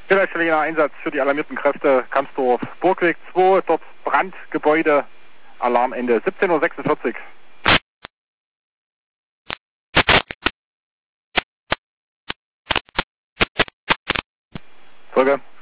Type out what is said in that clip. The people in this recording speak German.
Italiener Einsatz für die alarmierten Kräfte, Kamsdorf, Burgweg 2, dort Brandgebäude, Alarmende 17:46 Uhr. Folge.